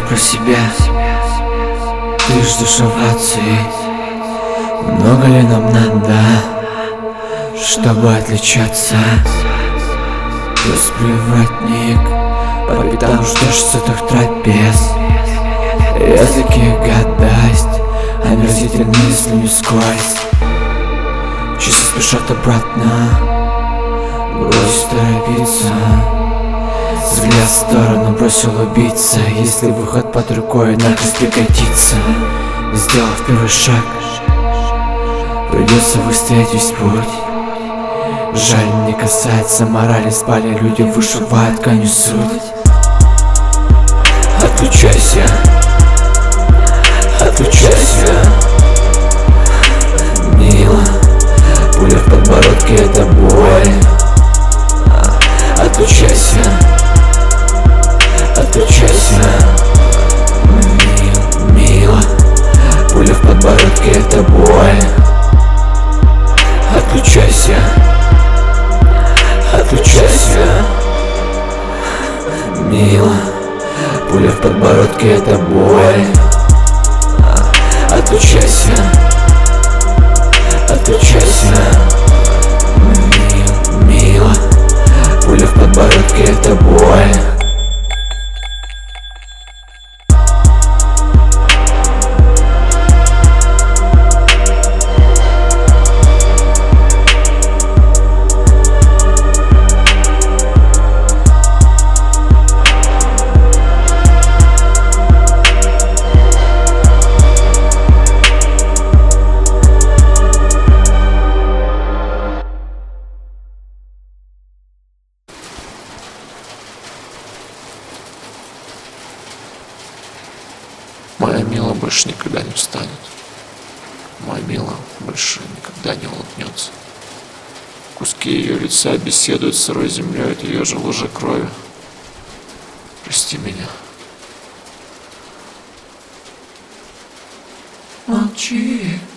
про себя. Ты ждешь овации. Много ли нам надо, чтобы отличаться? Пес привратник, по пятам ждешь сытых трапез. Языки гадость, омерзительные слюни сквозь. Часы спешат обратно, брось торопиться. Взгляд в сторону бросил убийца. Если выход под рукой, накрест пригодится. Сделав первый шаг, придется выстоять весь путь. Жаль, не касается морали. Спали люди, вышивают тканью суть. Отключайся, отключайся, мило. Пуля в подбородке — это боль. Отключайся, отключайся, мило. Пуля в подбородке — это боль. Отключайся, отключайся, мило. Пуля в подбородке — это боль. Отключайся, отключайся, мило. Пуля в подбородке — это боль. Моя Мила больше никогда не встанет. Моя Мила больше никогда не улыбнется. Куски ее лица беседуют с сырой землей от ее же лужи крови. Прости меня. Молчи.